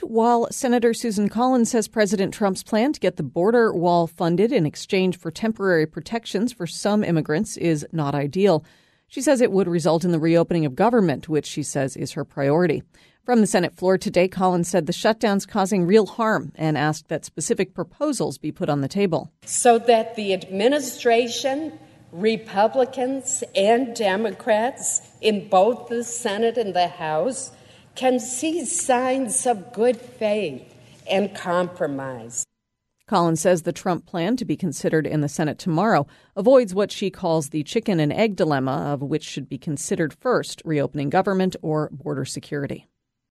while Senator Susan Collins says President Trump's plan to get the border wall funded in exchange for temporary protections for some immigrants is not ideal. She says it would result in the reopening of government, which she says is her priority. From the Senate floor today, Collins said the shutdown's causing real harm and asked that specific proposals be put on the table. So that the administration, Republicans and Democrats in both the Senate and the House can see signs of good faith and compromise. Collins says the Trump plan, to be considered in the Senate tomorrow, avoids what she calls the chicken and egg dilemma of which should be considered first, reopening government or border security.